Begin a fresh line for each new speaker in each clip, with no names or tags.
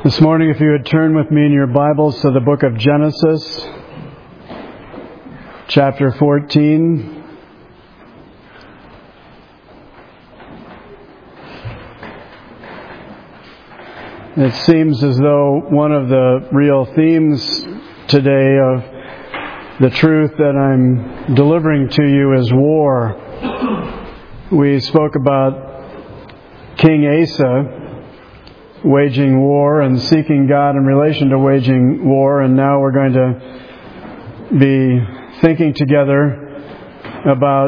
This morning, if you would turn with me in your Bibles to the book of Genesis, chapter 14. It seems as though one of the real themes today of the truth that I'm delivering to you is war. We spoke about King Asa waging war and seeking God in relation to waging war, and now we're going to be thinking together about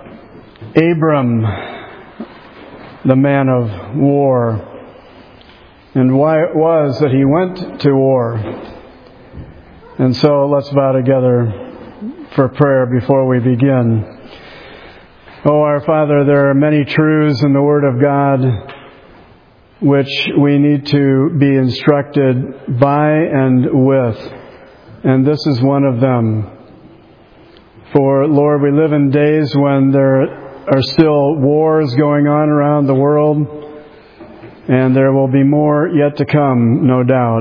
Abram, the man of war, and why it was that he went to war. And so let's bow together for prayer before we begin. Oh, our Father, there are many truths in the Word of God which we need to be instructed by and with. And this is one of them. For, Lord, we live in days when there are still wars going on around the world, and there will be more yet to come, no doubt.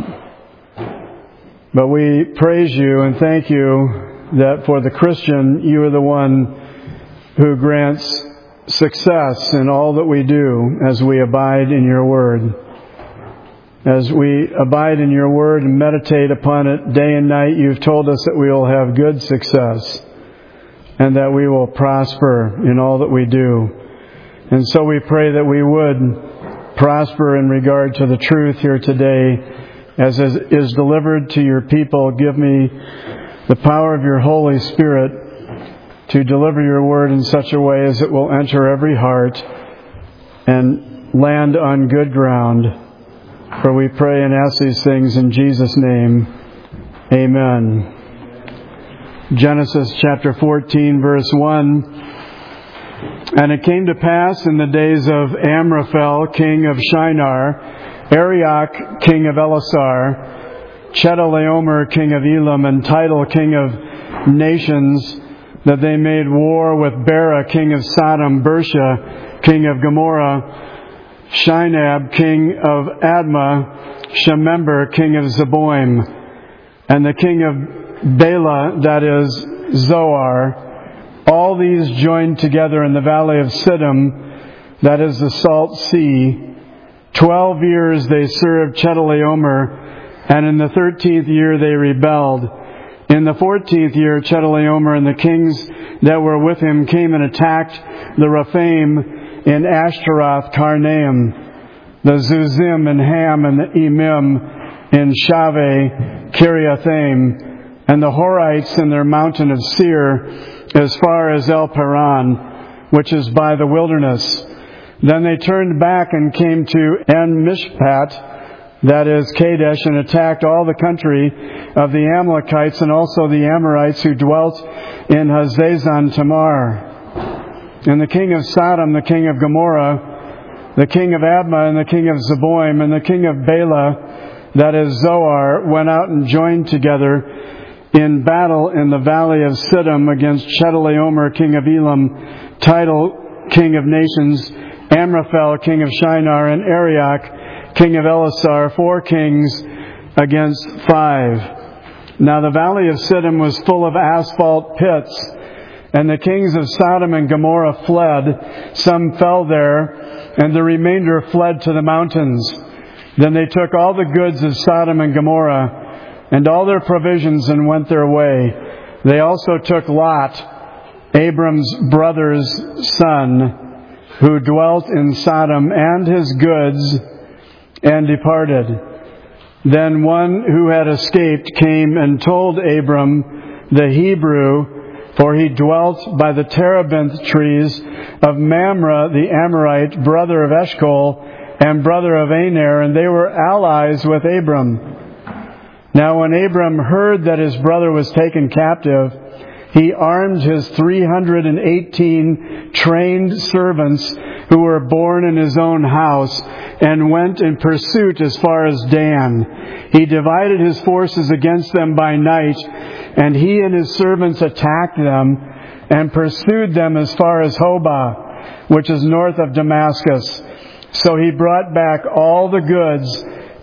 But we praise you and thank you that for the Christian, you are the one who grants success in all that we do as we abide in your word. As we abide in your word and meditate upon it day and night, you've told us that we will have good success and that we will prosper in all that we do. And so we pray that we would prosper in regard to the truth here today as is delivered to your people. Give me the power of your Holy Spirit to deliver your word in such a way as it will enter every heart and land on good ground. For we pray and ask these things in Jesus' name. Amen. Genesis chapter 14, verse 1. And it came to pass in the days of Amraphel, king of Shinar, Arioch, king of Elasar, Chedorlaomer, king of Elam, and Tidal, king of nations, that they made war with Bera, king of Sodom, Bersha, king of Gomorrah, Shinab, king of Admah, Shemember, king of Zeboim, and the king of Bela, that is Zoar. All these joined together in the valley of Siddim, that is the Salt Sea. 12 years they served Chedorlaomer, and in the 13th year they rebelled. In the 14th year, Chedorlaomer and the kings that were with him came and attacked the Rephaim in Ashtaroth Karnaim, the Zuzim and Ham and the Emim in Shaveh Kiriathaim, and the Horites in their mountain of Seir as far as El Paran, which is by the wilderness. Then they turned back and came to En-Mishpat, that is Kadesh, and attacked all the country of the Amalekites and also the Amorites who dwelt in Hazazon Tamar. And the king of Sodom, the king of Gomorrah, the king of Admah, and the king of Zeboim, and the king of Bela, that is Zoar, went out and joined together in battle in the valley of Siddim against Chedorlaomer, king of Elam, Tidal, king of nations, Amraphel, king of Shinar, and Arioch, king of Elasar, 4 kings against 5. Now the valley of Siddim was full of asphalt pits, and the kings of Sodom and Gomorrah fled. Some fell there, and the remainder fled to the mountains. Then they took all the goods of Sodom and Gomorrah, and all their provisions, and went their way. They also took Lot, Abram's brother's son, who dwelt in Sodom, and his goods, and departed. Then one who had escaped came and told Abram the Hebrew, for he dwelt by the terebinth trees of Mamre the Amorite, brother of Eshcol and brother of Aner, and they were allies with Abram. Now when Abram heard that his brother was taken captive, he armed his 318 trained servants who were born in his own house, and went in pursuit as far as Dan. He divided his forces against them by night, and he and his servants attacked them and pursued them as far as Hobah, which is north of Damascus. So he brought back all the goods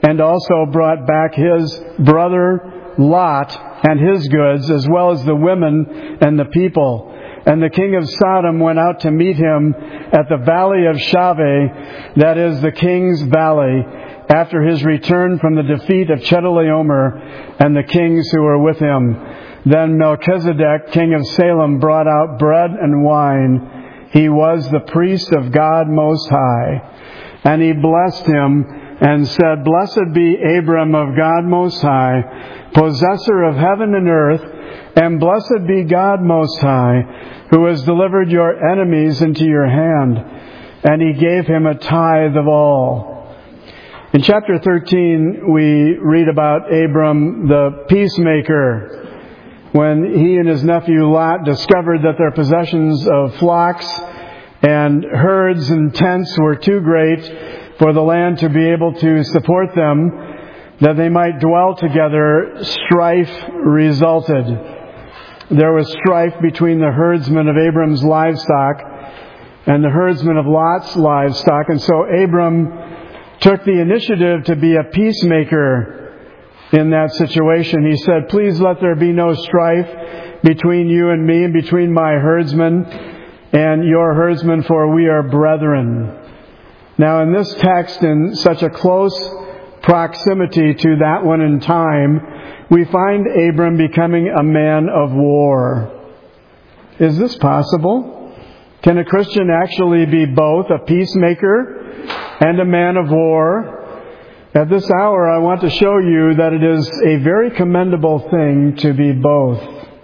and also brought back his brother Lot and his goods, as well as the women and the people. And the king of Sodom went out to meet him at the valley of Shaveh, that is the king's valley, after his return from the defeat of Chedorlaomer and the kings who were with him. Then Melchizedek, king of Salem, brought out bread and wine. He was the priest of God Most High. And he blessed him and said, Blessed be Abram of God Most High, possessor of heaven and earth, and blessed be God Most High, who has delivered your enemies into your hand. And he gave him a tithe of all. In chapter 13, we read about Abram the peacemaker, when he and his nephew Lot discovered that their possessions of flocks and herds and tents were too great for the land to be able to support them, that they might dwell together. Strife resulted. There was strife between the herdsmen of Abram's livestock and the herdsmen of Lot's livestock, and so Abram took the initiative to be a peacemaker in that situation. He said, Please let there be no strife between you and me, and between my herdsmen and your herdsmen, for we are brethren. Now in this text, in such a close proximity to that one in time, we find Abram becoming a man of war. Is this possible? Can a Christian actually be both a peacemaker and a man of war? At this hour, I want to show you that it is a very commendable thing to be both.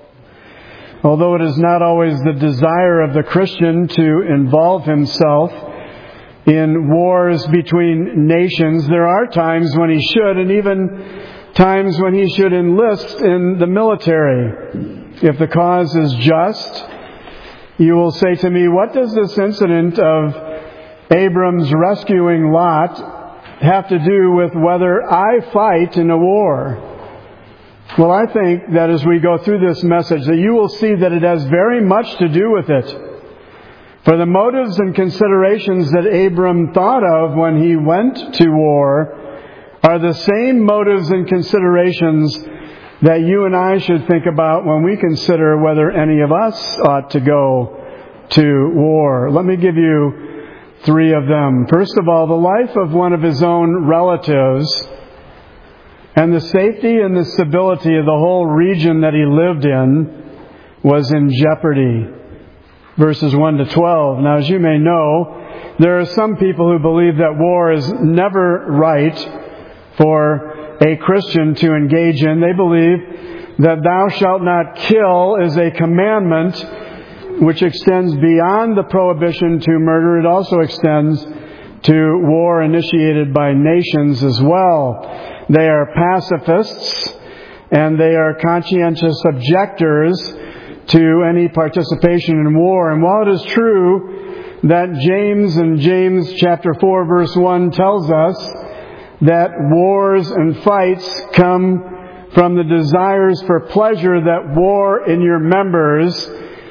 Although it is not always the desire of the Christian to involve himself in wars between nations, there are times when he should, and even times when he should enlist in the military. If the cause is just, you will say to me, what does this incident of Abram's rescuing Lot have to do with whether I fight in a war? Well, I think that as we go through this message, that you will see that it has very much to do with it. For the motives and considerations that Abram thought of when he went to war are the same motives and considerations that you and I should think about when we consider whether any of us ought to go to war. Let me give you 3 of them. First of all, the life of one of his own relatives and the safety and the stability of the whole region that he lived in was in jeopardy. Verses 1 to 12. Now, as you may know, there are some people who believe that war is never right for a Christian to engage in. They believe that thou shalt not kill is a commandment which extends beyond the prohibition to murder. It also extends to war initiated by nations as well. They are pacifists and they are conscientious objectors to any participation in war. And while it is true that James in James chapter 4 verse 1 tells us that wars and fights come from the desires for pleasure that war in your members,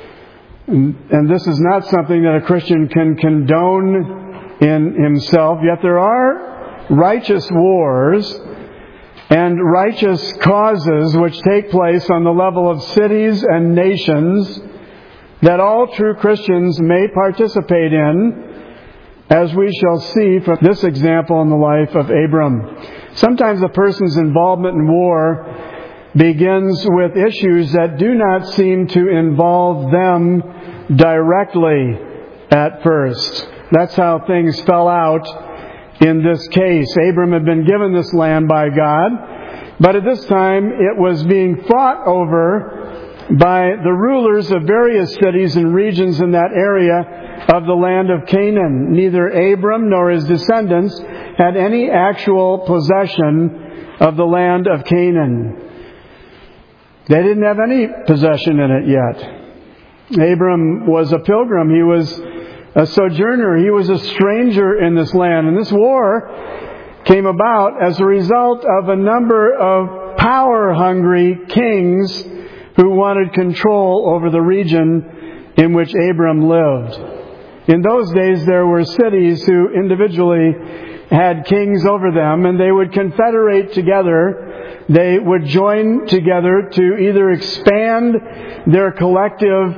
and this is not something that a Christian can condone in himself, yet there are righteous wars and righteous causes which take place on the level of cities and nations that all true Christians may participate in, as we shall see from this example in the life of Abram. Sometimes a person's involvement in war begins with issues that do not seem to involve them directly at first. That's how things fell out in this case. Abram had been given this land by God, but at this time it was being fought over by the rulers of various cities and regions in that area of the land of Canaan. Neither Abram nor his descendants had any actual possession of the land of Canaan. They didn't have any possession in it yet. Abram was a pilgrim. He was a sojourner. He was a stranger in this land. And this war came about as a result of a number of power-hungry kings who wanted control over the region in which Abram lived. In those days, there were cities who individually had kings over them, and they would confederate together. They would join together to either expand their collective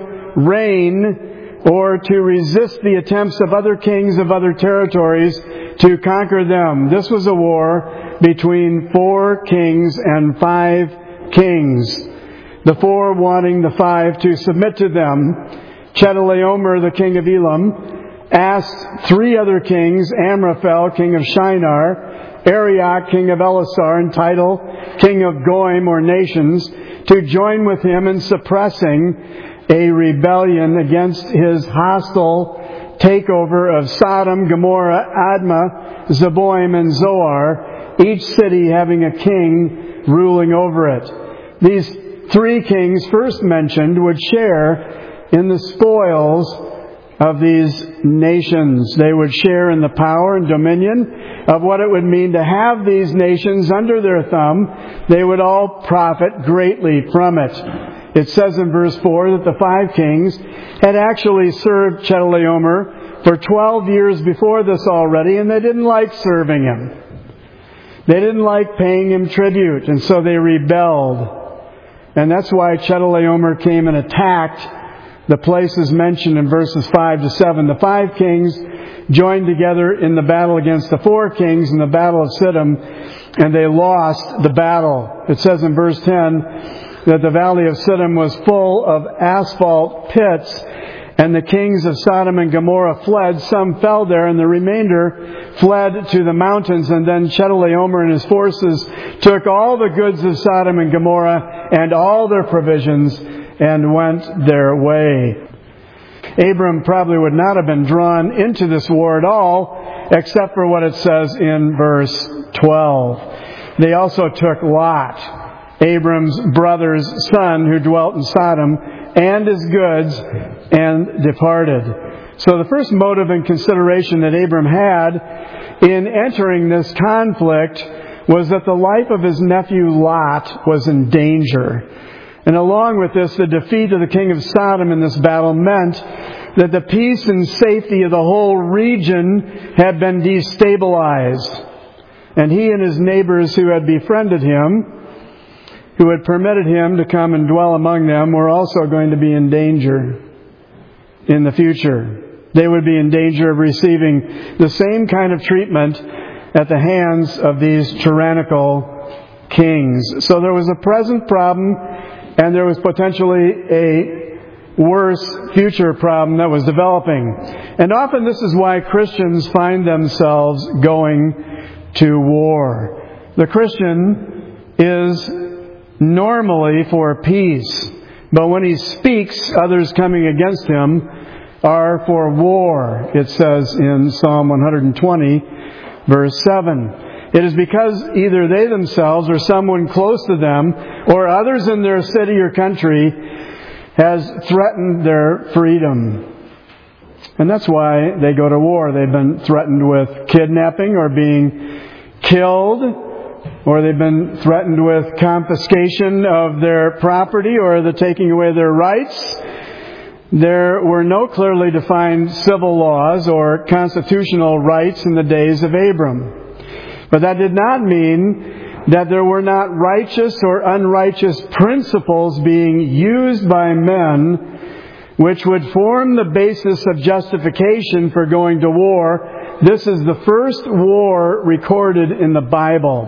reign or to resist the attempts of other kings of other territories to conquer them. This was a war between 4 kings and 5 kings. The 4 wanting the 5 to submit to them. Chedorlaomer, the king of Elam, asked 3 other kings, Amraphel, king of Shinar, Arioch, king of Elasar, and Tidal, king of Goim, or nations, to join with him in suppressing a rebellion against his hostile takeover of Sodom, Gomorrah, Admah, Zeboim, and Zoar, each city having a king ruling over it. These 3 kings first mentioned would share in the spoils of these nations. They would share in the power and dominion of what it would mean to have these nations under their thumb. They would all profit greatly from it. It says in verse 4 that the 5 kings had actually served Chedorlaomer for 12 years before this already, and they didn't like serving him. They didn't like paying him tribute, and so they rebelled. And that's why Chedorlaomer came and attacked the places mentioned in verses 5 to 7. The 5 kings joined together in the battle against the 4 kings in the battle of Siddim, and they lost the battle. It says in verse 10 that the valley of Siddim was full of asphalt pits, and the kings of Sodom and Gomorrah fled. Some fell there, and the remainder fled to the mountains. And then Chedorlaomer and his forces took all the goods of Sodom and Gomorrah and all their provisions and went their way. Abram probably would not have been drawn into this war at all, except for what it says in verse 12. They also took Lot, Abram's brother's son, who dwelt in Sodom, and his goods, and departed. So the first motive and consideration that Abram had in entering this conflict was that the life of his nephew Lot was in danger. And along with this, the defeat of the king of Sodom in this battle meant that the peace and safety of the whole region had been destabilized. And he and his neighbors who had befriended him, who had permitted him to come and dwell among them, were also going to be in danger in the future. They would be in danger of receiving the same kind of treatment at the hands of these tyrannical kings. So there was a present problem, and there was potentially a worse future problem that was developing. And often this is why Christians find themselves going to war. The Christian is normally for peace, but when he speaks, others coming against him are for war. It says in Psalm 120, verse 7. It is because either they themselves or someone close to them or others in their city or country has threatened their freedom. And that's why they go to war. They've been threatened with kidnapping or being killed, or they've been threatened with confiscation of their property or the taking away their rights. There were no clearly defined civil laws or constitutional rights in the days of Abram. But that did not mean that there were not righteous or unrighteous principles being used by men which would form the basis of justification for going to war. This is the first war recorded in the Bible.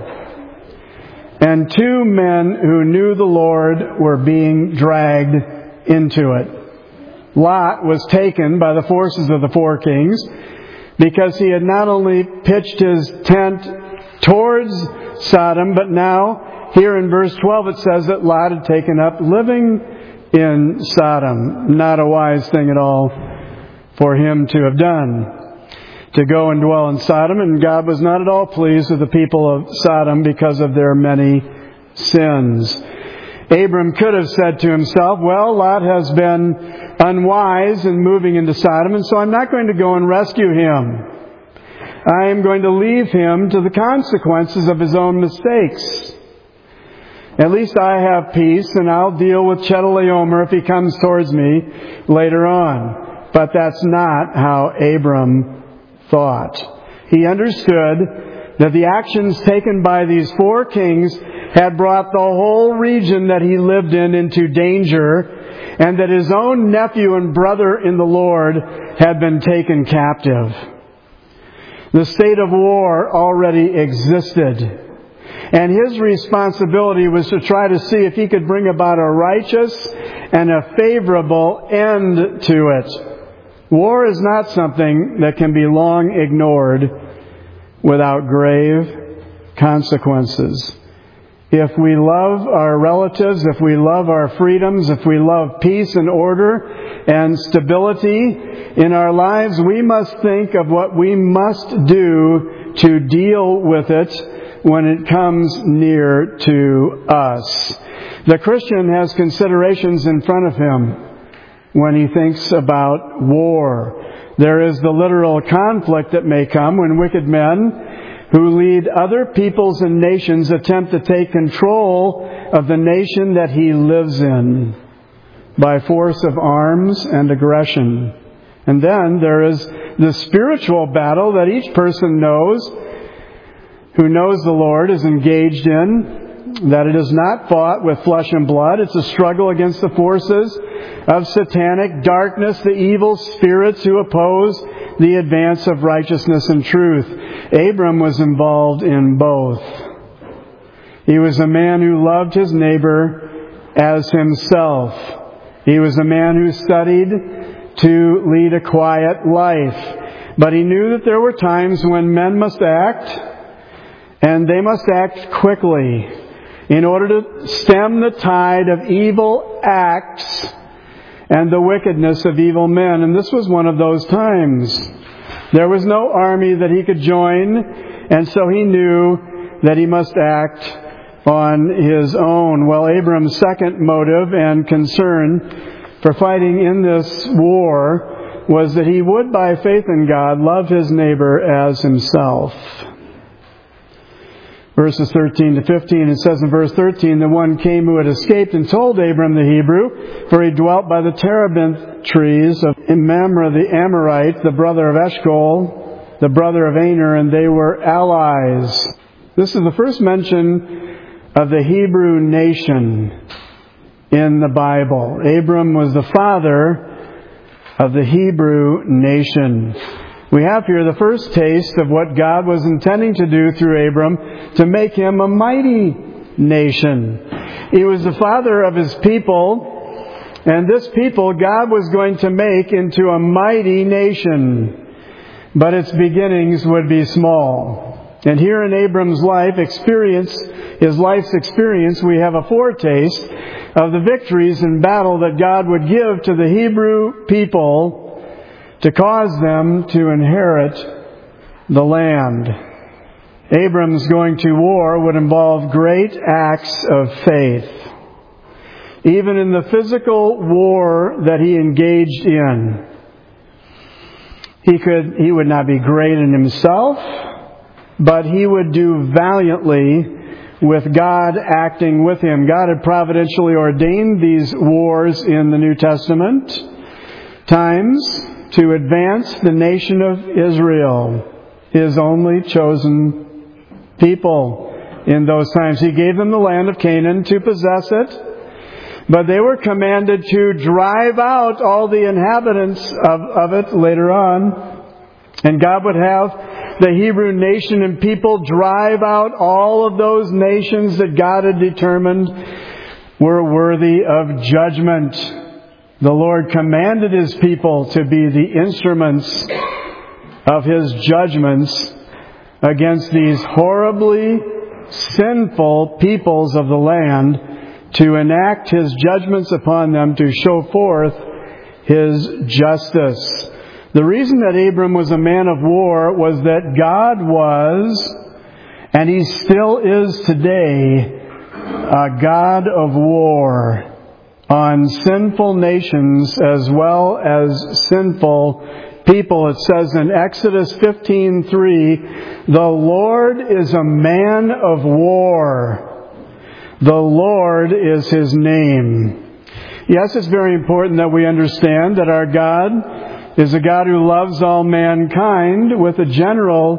And 2 men who knew the Lord were being dragged into it. Lot was taken by the forces of the 4 kings because he had not only pitched his tent towards Sodom, but now here in verse 12 it says that Lot had taken up living in Sodom. Not a wise thing at all for him to have done, to go and dwell in Sodom. And God was not at all pleased with the people of Sodom because of their many sins. Abram could have said to himself, well, Lot has been unwise in moving into Sodom, and so I'm not going to go and rescue him. I am going to leave him to the consequences of his own mistakes. At least I have peace, and I'll deal with Chedorlaomer if he comes towards me later on. But that's not how Abram thought. he understood that the actions taken by these 4 kings had brought the whole region that he lived in into danger, and that his own nephew and brother in the Lord had been taken captive. The state of war already existed, and his responsibility was to try to see if he could bring about a righteous and a favorable end to it. War is not something that can be long ignored without grave consequences. If we love our relatives, if we love our freedoms, if we love peace and order and stability in our lives, we must think of what we must do to deal with it when it comes near to us. The Christian has considerations in front of him when he thinks about war. There is the literal conflict that may come when wicked men who lead other peoples and nations attempt to take control of the nation that he lives in by force of arms and aggression. And then there is the spiritual battle that each person knows, who knows the Lord, is engaged in, that it is not fought with flesh and blood. It's a struggle against the forces of satanic darkness, the evil spirits who oppose the advance of righteousness and truth. Abram was involved in both. He was a man who loved his neighbor as himself. He was a man who studied to lead a quiet life. But he knew that there were times when men must act, and they must act quickly in order to stem the tide of evil acts and the wickedness of evil men. And this was one of those times. There was no army that he could join, and so he knew that he must act on his own. Well, Abram's second motive and concern for fighting in this war was that he would, by faith in God, love his neighbor as himself. Verses 13 to 15, it says in verse 13, the one came who had escaped and told Abram the Hebrew, for he dwelt by the terebinth trees of Mamre the Amorite, the brother of Eshcol, the brother of Aner, and they were allies. This is the first mention of the Hebrew nation in the Bible. Abram was the father of the Hebrew nation. We have here the first taste of what God was intending to do through Abram to make him a mighty nation. He was the father of his people, and this people God was going to make into a mighty nation. But its beginnings would be small. And here in Abram's life's experience, we have a foretaste of the victories in battle that God would give to the Hebrew people to cause them to inherit the land. Abram's going to war would involve great acts of faith. Even in the physical war that he engaged in, he would not be great in himself, but he would do valiantly with God acting with him. God had providentially ordained these wars in the New Testament times to advance the nation of Israel, His only chosen people in those times. He gave them the land of Canaan to possess it, but they were commanded to drive out all the inhabitants of it later on. And God would have the Hebrew nation and people drive out all of those nations that God had determined were worthy of judgment. The Lord commanded His people to be the instruments of His judgments against these horribly sinful peoples of the land, to enact His judgments upon them, to show forth His justice. The reason that Abram was a man of war was that God was, and He still is today, a God of war on sinful nations as well as sinful people. It says in Exodus 15:3, the Lord is a man of war. The Lord is His name. Yes, it's very important that we understand that our God is a God who loves all mankind with a general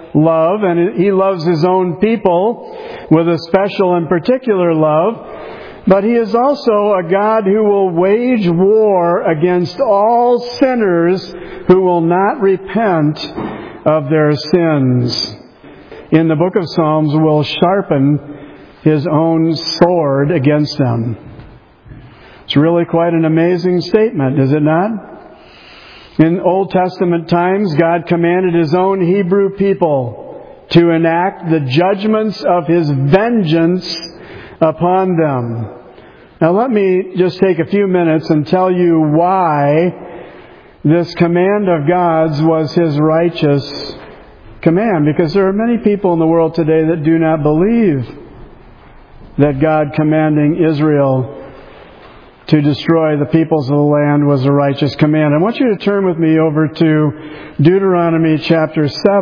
love, and He loves His own people with a special and particular love. But He is also a God who will wage war against all sinners who will not repent of their sins. In the book of Psalms, will sharpen His own sword against them. It's really quite an amazing statement, is it not? In Old Testament times, God commanded His own Hebrew people to enact the judgments of His vengeance upon them. Now let me just take a few minutes and tell you why this command of God's was His righteous command. Because there are many people in the world today that do not believe that God commanding Israel to destroy the peoples of the land was a righteous command. I want you to turn with me over to Deuteronomy chapter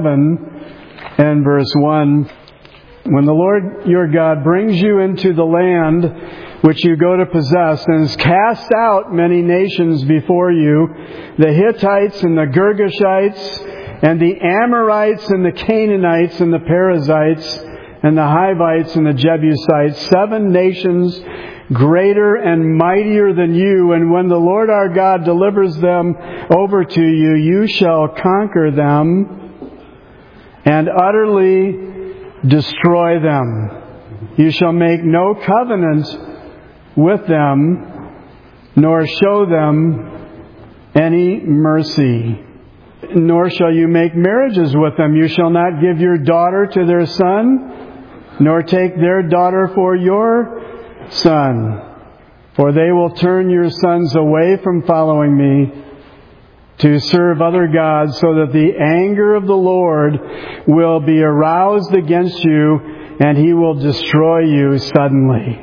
7 and verse 1. When the Lord your God brings you into the land which you go to possess, and has cast out many nations before you, the Hittites and the Girgashites, and the Amorites and the Canaanites and the Perizzites, and the Hivites and the Jebusites, 7 nations greater and mightier than you, and when the Lord our God delivers them over to you, you shall conquer them and utterly destroy them. You shall make no covenant with them, nor show them any mercy. Nor shall you make marriages with them. You shall not give your daughter to their son, nor take their daughter for your son. For they will turn your sons away from following me to serve other gods, so that the anger of the Lord will be aroused against you, and He will destroy you suddenly.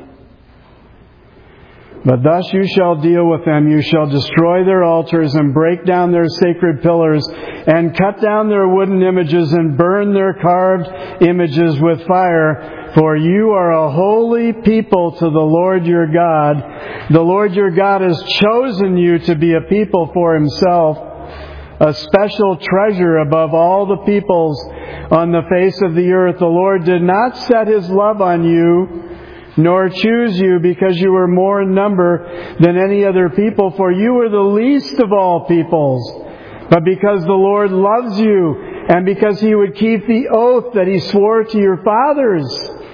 But thus you shall deal with them. You shall destroy their altars and break down their sacred pillars and cut down their wooden images and burn their carved images with fire. For you are a holy people to the Lord your God. The Lord your God has chosen you to be a people for Himself, a special treasure above all the peoples on the face of the earth. The Lord did not set His love on you, nor choose you because you were more in number than any other people, for you were the least of all peoples. But because the Lord loves you, and because He would keep the oath that He swore to your fathers,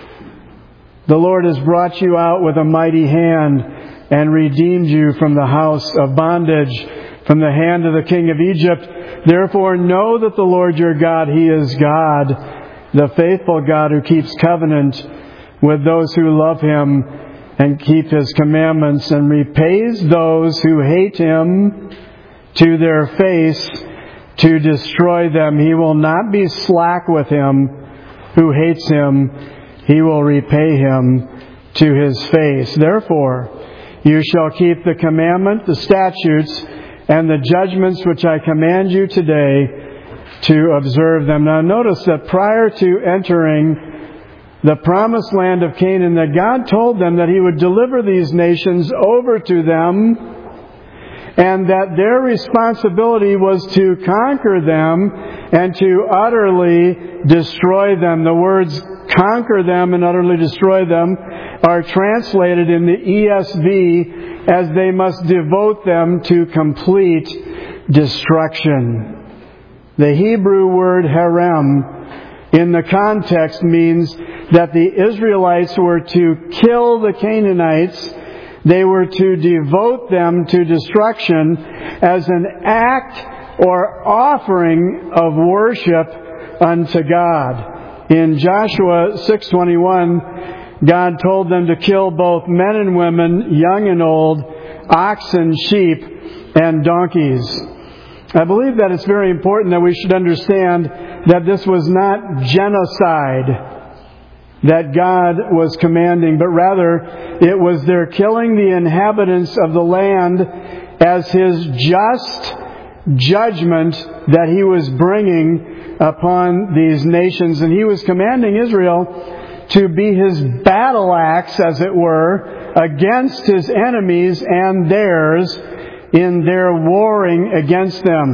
the Lord has brought you out with a mighty hand and redeemed you from the house of bondage, from the hand of the king of Egypt. Therefore know that the Lord your God, He is God, the faithful God who keeps covenant with those who love Him and keep His commandments, and repays those who hate Him to their face to destroy them. He will not be slack with him who hates Him. He will repay him to his face. Therefore, you shall keep the commandment, the statutes, and the judgments which I command you today to observe them. Now notice that prior to entering the promised land of Canaan, that God told them that He would deliver these nations over to them, and that their responsibility was to conquer them and to utterly destroy them. The words conquer them and utterly destroy them are translated in the ESV as they must devote them to complete destruction. The Hebrew word herem in the context means that the Israelites were to kill the Canaanites. They were to devote them to destruction as an act or offering of worship unto God. In Joshua 6:21, God told them to kill both men and women, young and old, oxen, sheep, and donkeys. I believe that it's very important that we should understand that this was not genocide that God was commanding, but rather it was their killing the inhabitants of the land as His just judgment that He was bringing upon these nations. And He was commanding Israel to be His battle axe, as it were, against His enemies and theirs in their warring against them.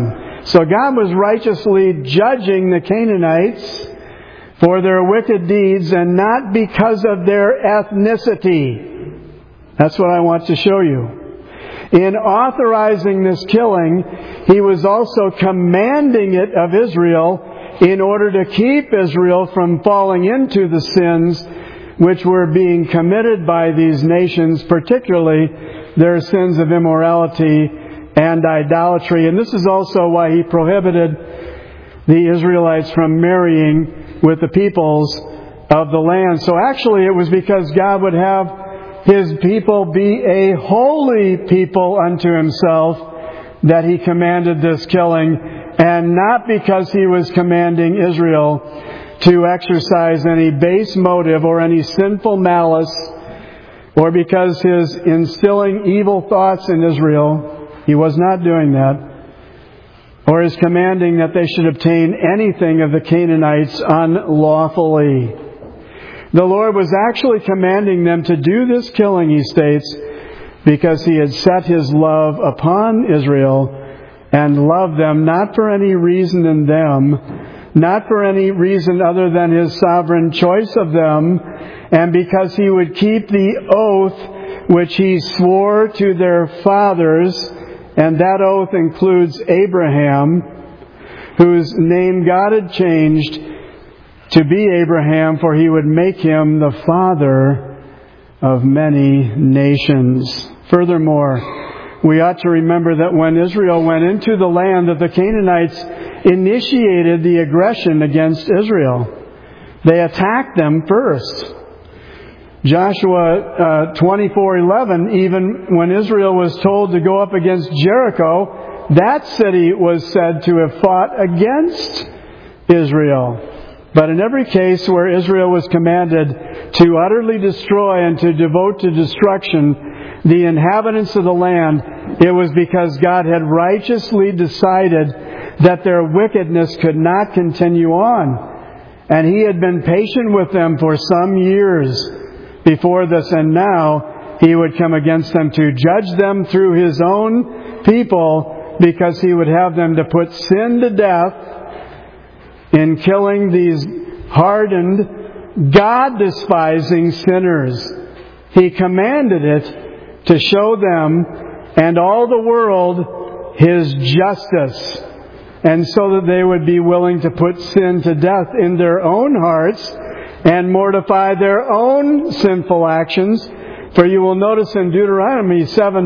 So God was righteously judging the Canaanites for their wicked deeds and not because of their ethnicity. That's what I want to show you. In authorizing this killing, He was also commanding it of Israel in order to keep Israel from falling into the sins which were being committed by these nations, particularly their sins of immorality and idolatry. And this is also why He prohibited the Israelites from marrying with the peoples of the land. So actually it was because God would have His people be a holy people unto Himself that He commanded this killing, and not because He was commanding Israel to exercise any base motive or any sinful malice, or because His instilling evil thoughts in Israel. He was not doing that. Or His commanding that they should obtain anything of the Canaanites unlawfully. The Lord was actually commanding them to do this killing, He states, because He had set His love upon Israel and loved them not for any reason in them, not for any reason other than His sovereign choice of them, and because He would keep the oath which He swore to their fathers, and that oath includes Abraham, whose name God had changed to be Abraham, for He would make him the father of many nations. Furthermore, we ought to remember that when Israel went into the land, that the Canaanites initiated the aggression against Israel. They attacked them first. Joshua 24:11, even when Israel was told to go up against Jericho, that city was said to have fought against Israel. But in every case where Israel was commanded to utterly destroy and to devote to destruction the inhabitants of the land, it was because God had righteously decided that their wickedness could not continue on. And He had been patient with them for some years before this, and now He would come against them to judge them through His own people, because He would have them to put sin to death in killing these hardened, God-despising sinners. He commanded it to show them and all the world His justice, and so that they would be willing to put sin to death in their own hearts and mortify their own sinful actions. For you will notice in Deuteronomy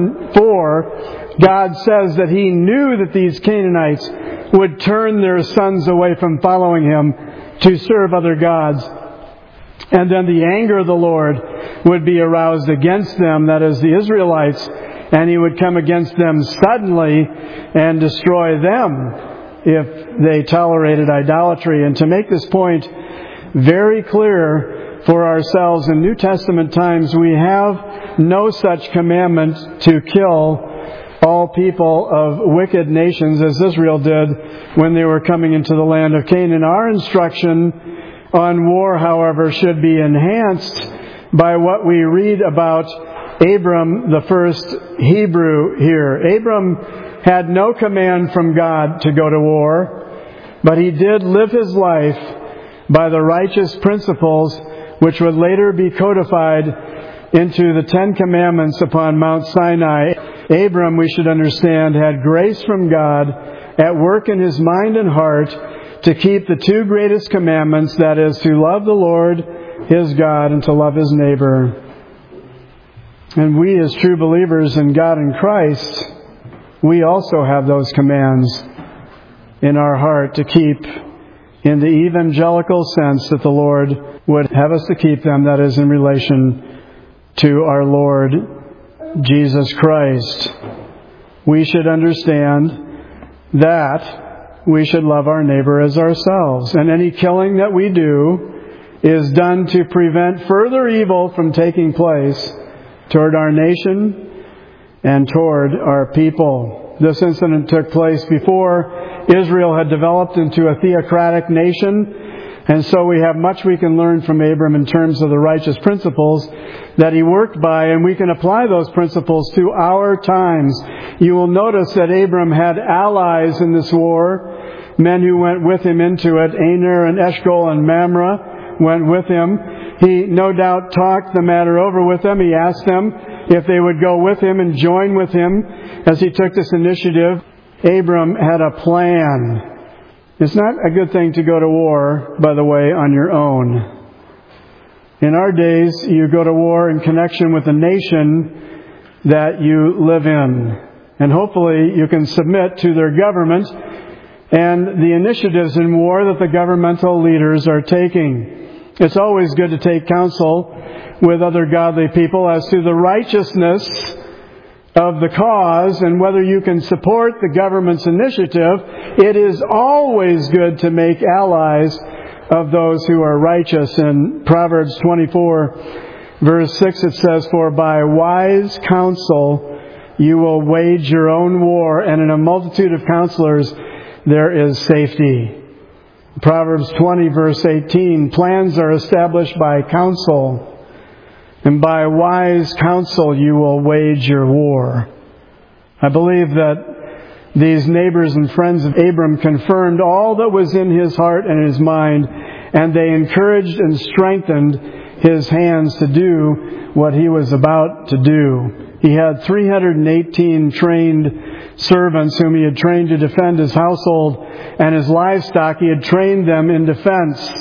7:4, God says that He knew that these Canaanites would turn their sons away from following Him to serve other gods. And then the anger of the Lord would be aroused against them, that is the Israelites, and He would come against them suddenly and destroy them if they tolerated idolatry. And to make this point very clear for ourselves, in New Testament times we have no such commandment to kill all people of wicked nations as Israel did when they were coming into the land of Canaan. Our instruction on war, however, should be enhanced by what we read about Abram, the first Hebrew here. Abram had no command from God to go to war, but he did live his life by the righteous principles which would later be codified into the Ten Commandments upon Mount Sinai. Abram, we should understand, had grace from God at work in his mind and heart to keep the two greatest commandments, that is, to love the Lord his God and to love his neighbor. And we, as true believers in God and Christ, we also have those commands in our heart to keep in the evangelical sense that the Lord would have us to keep them, that is, in relation to our Lord Jesus Christ. We should understand that we should love our neighbor as ourselves. And any killing that we do is done to prevent further evil from taking place toward our nation and toward our people. This incident took place before Israel had developed into a theocratic nation, and so we have much we can learn from Abram in terms of the righteous principles that he worked by, and we can apply those principles to our times. You will notice that Abram had allies in this war, men who went with him into it. Aner and Eshcol and Mamre went with him. He no doubt talked the matter over with them. He asked them if they would go with him and join with him as he took this initiative. Abram had a plan. It's not a good thing to go to war, by the way, on your own. In our days, you go to war in connection with the nation that you live in. And hopefully you can submit to their government and the initiatives in war that the governmental leaders are taking. It's always good to take counsel with other godly people as to the righteousness of the cause and whether you can support the government's initiative. It is always good to make allies of those who are righteous. In Proverbs 24, verse 6, it says, "For by wise counsel you will wage your own war, and in a multitude of counselors there is safety." Proverbs 20, verse 18, "Plans are established by counsel, and by wise counsel you will wage your war." I believe that these neighbors and friends of Abram confirmed all that was in his heart and his mind, and they encouraged and strengthened his hands to do what he was about to do. He had 318 trained servants whom he had trained to defend his household and his livestock. He had trained them in defense.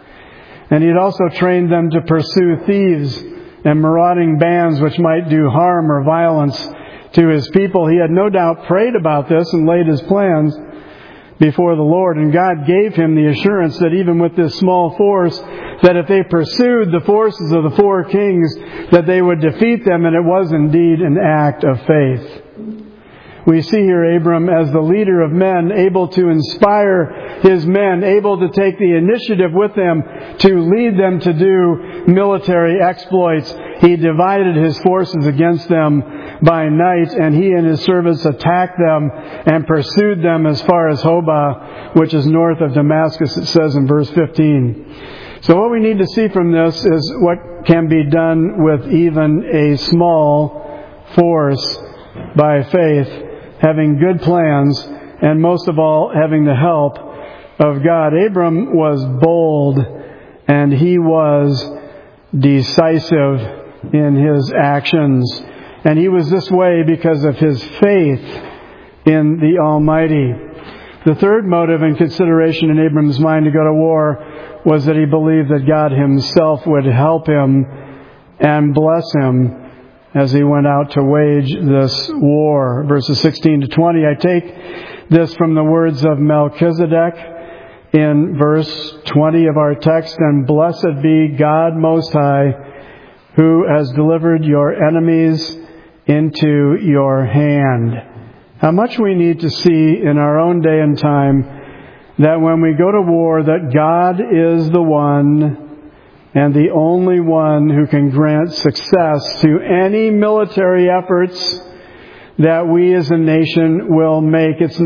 And he had also trained them to pursue thieves and marauding bands which might do harm or violence to his people. He had no doubt prayed about this and laid his plans before the Lord. And God gave him the assurance that even with this small force, that if they pursued the forces of the four kings, that they would defeat them. And it was indeed an act of faith. We see here Abram as the leader of men, able to inspire his men, able to take the initiative with them to lead them to do military exploits. He divided his forces against them by night, and he and his servants attacked them and pursued them as far as Hobah, which is north of Damascus, it says in verse 15. So what we need to see from this is what can be done with even a small force by faith, having good plans, and most of all, having the help of God. Abram was bold, and he was decisive in his actions. And he was this way because of his faith in the Almighty. The third motive and consideration in Abram's mind to go to war was that he believed that God himself would help him and bless him as he went out to wage this war. Verses 16 to 20, I take this from the words of Melchizedek in verse 20 of our text. "And blessed be God Most High, who has delivered your enemies into your hand." How much we need to see in our own day and time that when we go to war, that God is the one and the only one who can grant success to any military efforts that we as a nation will make. It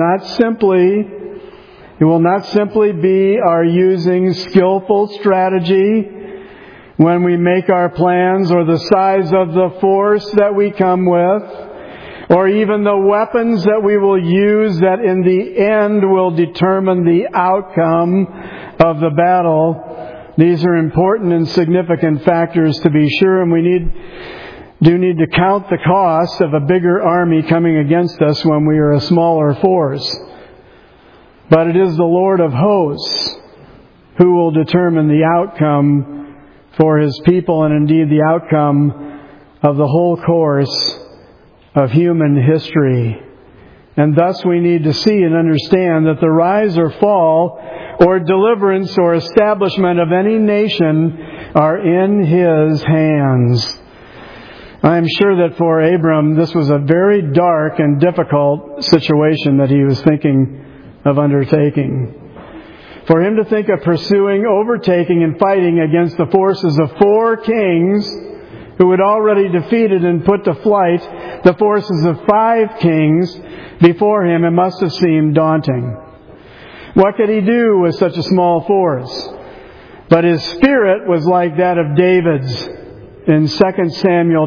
will not simply be our using skillful strategy when we make our plans, or the size of the force that we come with, or even the weapons that we will use that in the end will determine the outcome of the battle. These are important and significant factors to be sure, and we do need to count the cost of a bigger army coming against us when we are a smaller force. But it is the Lord of hosts who will determine the outcome for his people, and indeed the outcome of the whole course of human history. And thus we need to see and understand that the rise or fall or deliverance or establishment of any nation are in his hands. I am sure that for Abram this was a very dark and difficult situation that he was thinking of undertaking. For him to think of pursuing, overtaking, and fighting against the forces of four kings who had already defeated and put to flight the forces of 5 kings before him, it must have seemed daunting. What could he do with such a small force? But his spirit was like that of David's. in 2 Samuel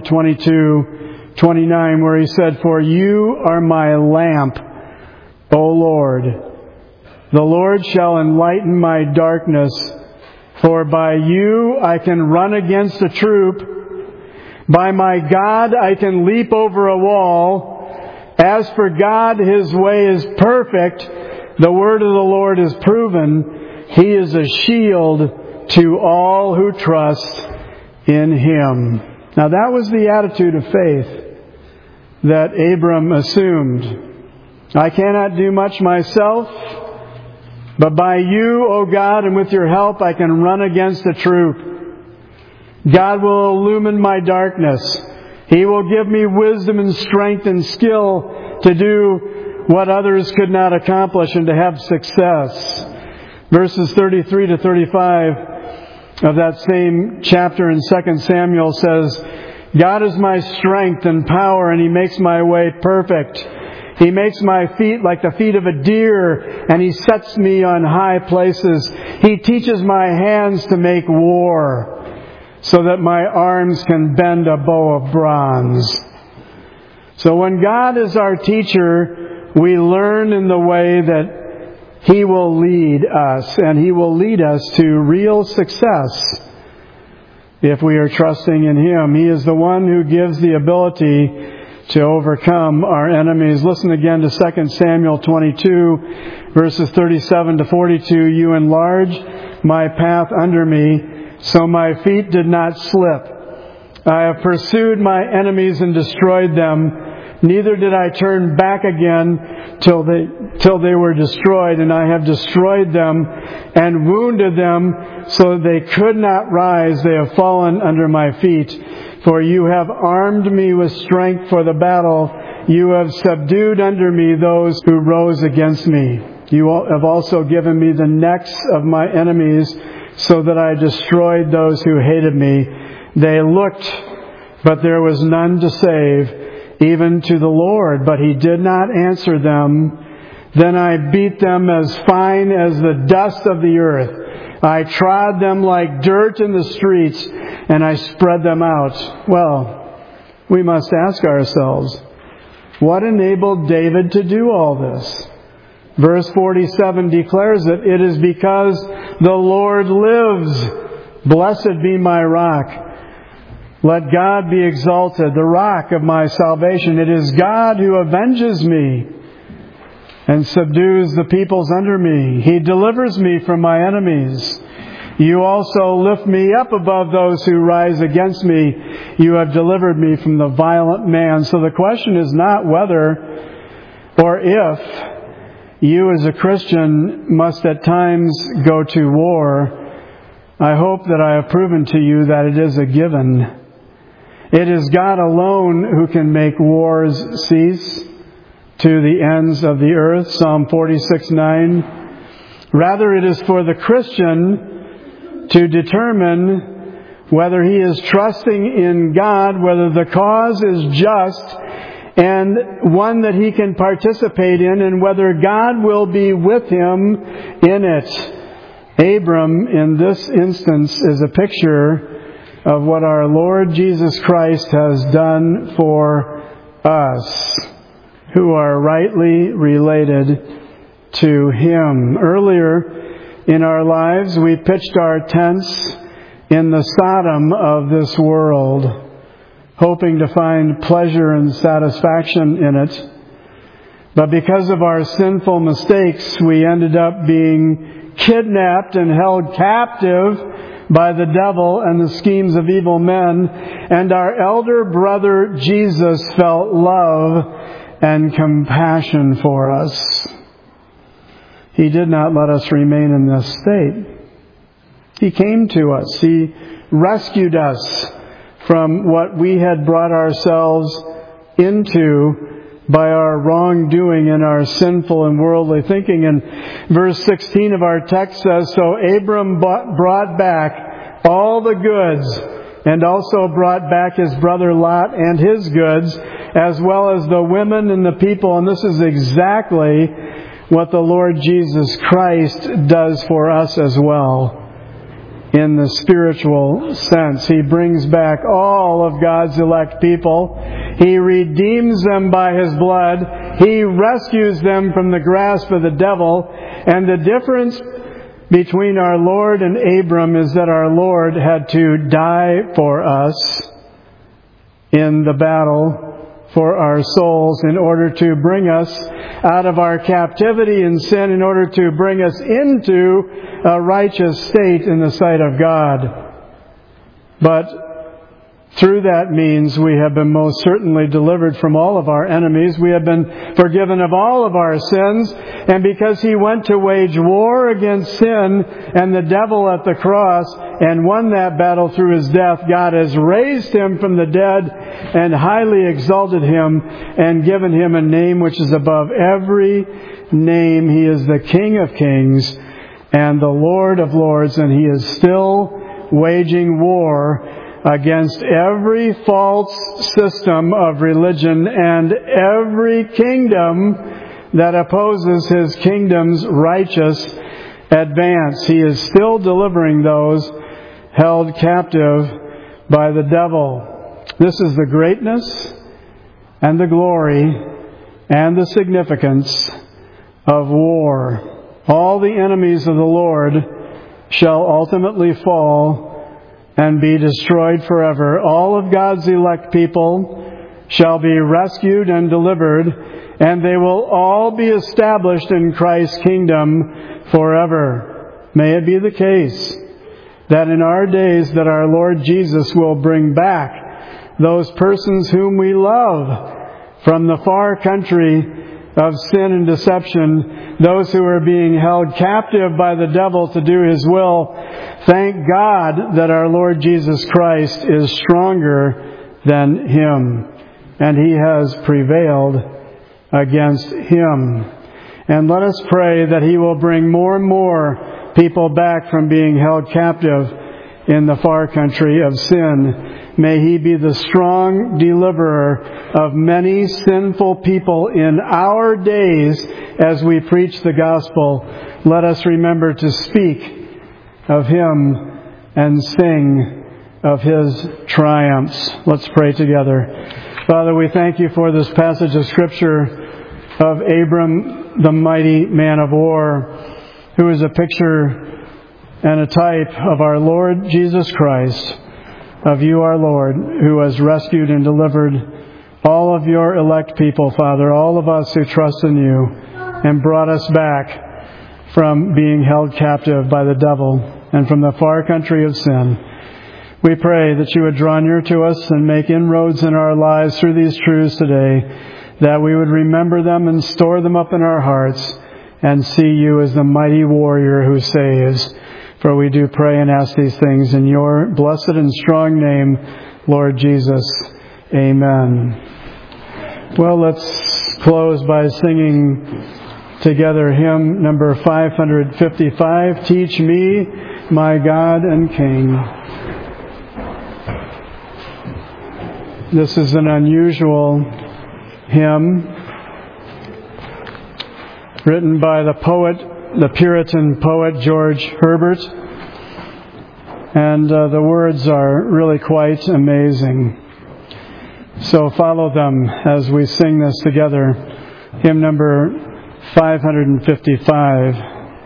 22:29, where he said, "For you are my lamp, O Lord. The Lord shall enlighten my darkness. For by you I can run against a troop. By my God I can leap over a wall. As for God, His way is perfect. The word of the Lord is proven. He is a shield to all who trust in Him." Now that was the attitude of faith that Abram assumed. I cannot do much myself, but by you, O God, and with your help, I can run against a troop. God will illumine my darkness. He will give me wisdom and strength and skill to do what others could not accomplish and to have success. Verses 33 to 35 of that same chapter in 2 Samuel says, "God is my strength and power, and He makes my way perfect. He makes my feet like the feet of a deer, and He sets me on high places. He teaches my hands to make war, so that my arms can bend a bow of bronze." So when God is our teacher, we learn in the way that He will lead us, and He will lead us to real success if we are trusting in Him. He is the one who gives the ability to overcome our enemies. Listen again to 2 Samuel 22, verses 37 to 42. "You enlarged my path under me, so my feet did not slip. I have pursued my enemies and destroyed them. Neither did I turn back again till they were destroyed. And I have destroyed them and wounded them so they could not rise. They have fallen under my feet. For you have armed me with strength for the battle. You have subdued under me those who rose against me. You have also given me the necks of my enemies, so that I destroyed those who hated me. They looked, but there was none to save, even to the Lord, but He did not answer them. Then I beat them as fine as the dust of the earth. I trod them like dirt in the streets, and I spread them out." Well, we must ask ourselves, what enabled David to do all this? Verse 47 declares it. "It is because the Lord lives. Blessed be my rock. Let God be exalted, the rock of my salvation. It is God who avenges me and subdues the peoples under me. He delivers me from my enemies. You also lift me up above those who rise against me. You have delivered me from the violent man." So the question is not whether or if you as a Christian must at times go to war. I hope that I have proven to you that it is a given. It is God alone who can make wars cease to the ends of the earth. Psalm 46:9. Rather, it is for the Christian to determine whether he is trusting in God, whether the cause is just and one that he can participate in, and whether God will be with him in it. Abram, in this instance, is a picture of what our Lord Jesus Christ has done for us, who are rightly related to Him. Earlier in our lives, we pitched our tents in the Sodom of this world, hoping to find pleasure and satisfaction in it. But because of our sinful mistakes, we ended up being kidnapped and held captive by the devil and the schemes of evil men. And our elder brother Jesus felt love and compassion for us. He did not let us remain in this state. He came to us. He rescued us from what we had brought ourselves into by our wrongdoing and our sinful and worldly thinking. And verse 16 of our text says, "So Abram brought back all the goods, and also brought back his brother Lot and his goods, as well as the women and the people." And this is exactly what the Lord Jesus Christ does for us as well. in the spiritual sense. He brings back all of God's elect people. He redeems them by His blood. He rescues them from the grasp of the devil. And the difference between our Lord and Abram is that our Lord had to die for us in the battle for our souls in order to bring us out of our captivity in sin, in order to bring us into a righteous state in the sight of God. But through that means we have been most certainly delivered from all of our enemies. We have been forgiven of all of our sins. And because He went to wage war against sin and the devil at the cross and won that battle through His death, God has raised Him from the dead and highly exalted Him and given Him a name which is above every name. He is the King of Kings and the Lord of Lords, and He is still waging war against every false system of religion and every kingdom that opposes His kingdom's righteous advance. He is still delivering those held captive by the devil. This is the greatness and the glory and the significance of war. All the enemies of the Lord shall ultimately fall and be destroyed forever. All of God's elect people shall be rescued and delivered, and they will all be established in Christ's kingdom forever. May it be the case that in our days that our Lord Jesus will bring back those persons whom we love from the far country of sin and deception, those who are being held captive by the devil to do his will. Thank God that our Lord Jesus Christ is stronger than him, and He has prevailed against him. And let us pray that He will bring more and more people back from being held captive in the far country of sin. May He be the strong deliverer of many sinful people in our days as we preach the gospel. Let us remember to speak of Him and sing of His triumphs. Let's pray together. Father, we thank You for this passage of Scripture of Abram, the mighty man of war, who is a picture and a type of our Lord Jesus Christ, of You, our Lord, who has rescued and delivered all of Your elect people, Father, all of us who trust in You, and brought us back from being held captive by the devil and from the far country of sin. We pray that You would draw near to us and make inroads in our lives through these truths today, that we would remember them and store them up in our hearts and see You as the mighty warrior who saves. For we do pray and ask these things in Your blessed and strong name, Lord Jesus. Amen. Well, let's close by singing together hymn number 555, Teach Me, My God and King. This is an unusual hymn written by the Puritan poet George Herbert. And the words are really quite amazing. So follow them as we sing this together. Hymn number 555.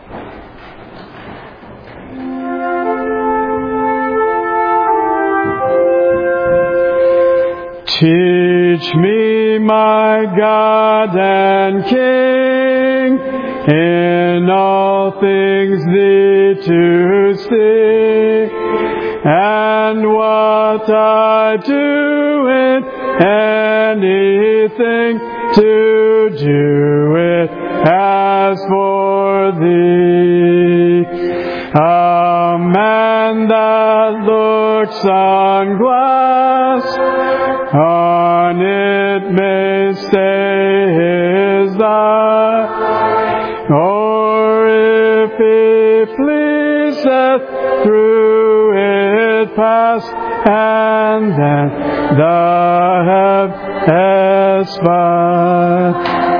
Teach me, my God and King, in all things Thee to see, and what I do in anything to do it as for Thee. A man that looks on glass, on it may stay his eye, or if he pleaseth through it pass, and then the heavens spy.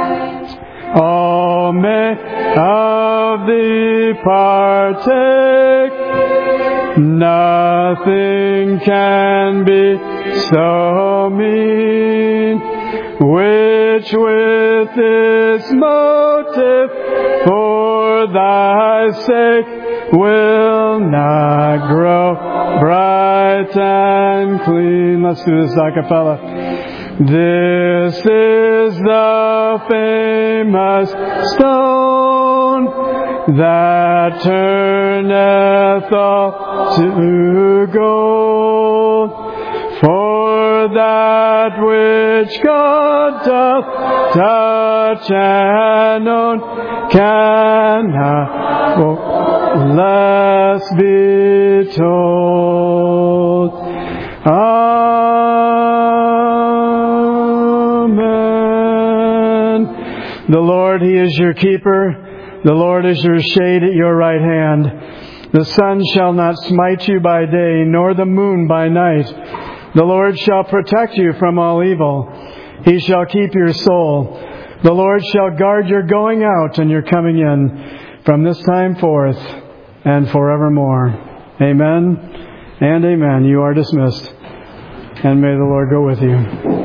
All may of Thee partake, Nothing can be so mean, which with this motive for thy sake will not grow bright and clean. Let's do this a cappella. This is the famous stone that turneth all to gold. For that which God doth touch and own cannot less be told. Amen. The Lord, He is your keeper. The Lord is your shade at your right hand. The sun shall not smite you by day, nor the moon by night. The Lord shall protect you from all evil. He shall keep your soul. The Lord shall guard your going out and your coming in from this time forth and forevermore. Amen and amen. You are dismissed. And may the Lord go with you.